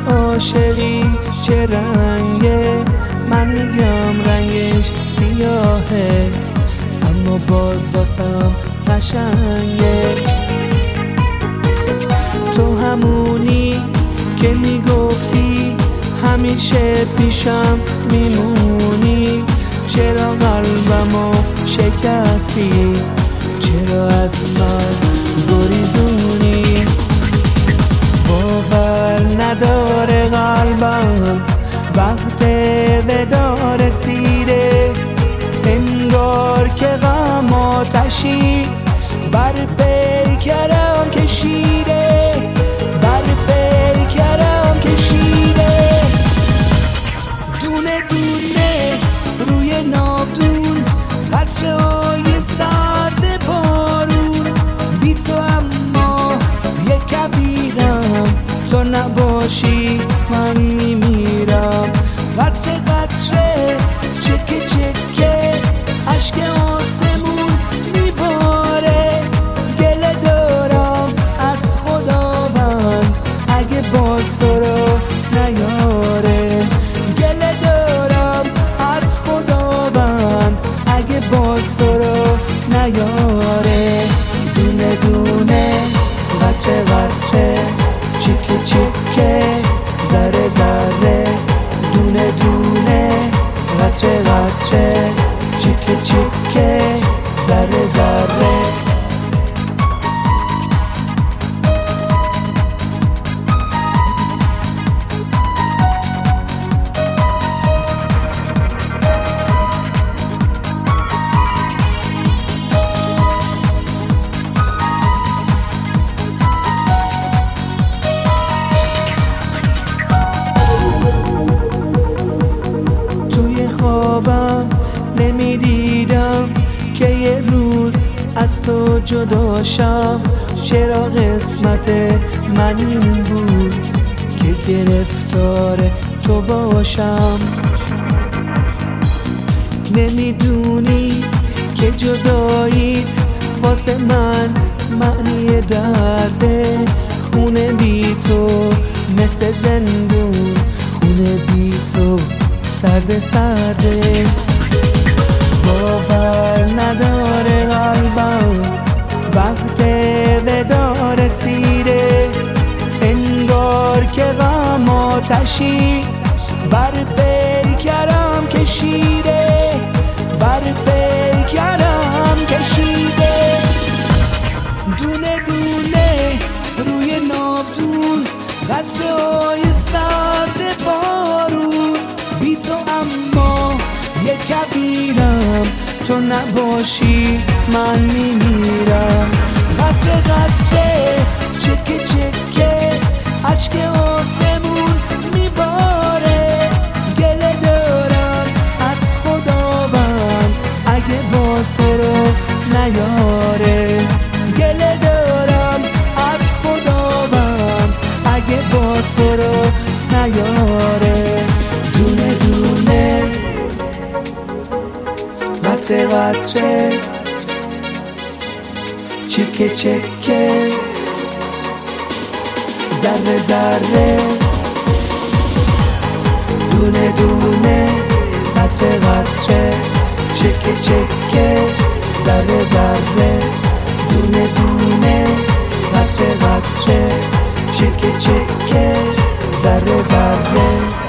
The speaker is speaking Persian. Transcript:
عاشقی چه رنگه؟ من میگم رنگش سیاهه، اما باز واسم قشنگه. تو همونی که میگفتی همیشه پیشم میمونی. چرا قلبمو شکستی؟ چرا از من گریزونی؟ باور نداره قلبم وقت ودا رسیده، انگار که غم آتشی بر پیکرم کشیده، بر پیکرم کشیده. دونه دونه روی ناودون قطره‌های سرد بارون، بی تو اما یه کبیرم، تو نباشی من میمیرم. قطره قطره چکه چکه اشک آسمون میباره، گله دارم از خداوند اگه باز تو رو نیاره. گله دارم از خداوند اگه باز تو رو نیاره. دونه دونه قطره قطره چکه چکه ذره ذره، دونه دونه قطره قطره چکه چکه ذره ذره. نمیدیدم که یه روز از تو جدا شم. چرا قسمت من این بود که گرفتار تو باشم؟ نمیدونی که جداییت واسه من معنی درده. خونه بی تو مثل زندون، خونه بی تو سرد سرده. باور نداره قلبم وقت ودا رسیده، انگار که غم آتشی بر پیکرم کشیده، بر پیکرم کشیده. دونه دونه روی ناودون قطره‌های سرد بارون، بی تو اما یه کبیرم، تو نباشی من میمیرم. قطره قطره چکه چکه اشک آسمون میباره، گله دارم از خداوند اگه باز تو رو نیاره. گله دارم از خداوند اگه باز تو رو نیاره. دونه دونه قطره قطره چکه چکه ذره ذره، دونه دونه قطره قطره چکه چکه ذره ذره، دونه دونه قطره قطره چکه چکه ذره ذره.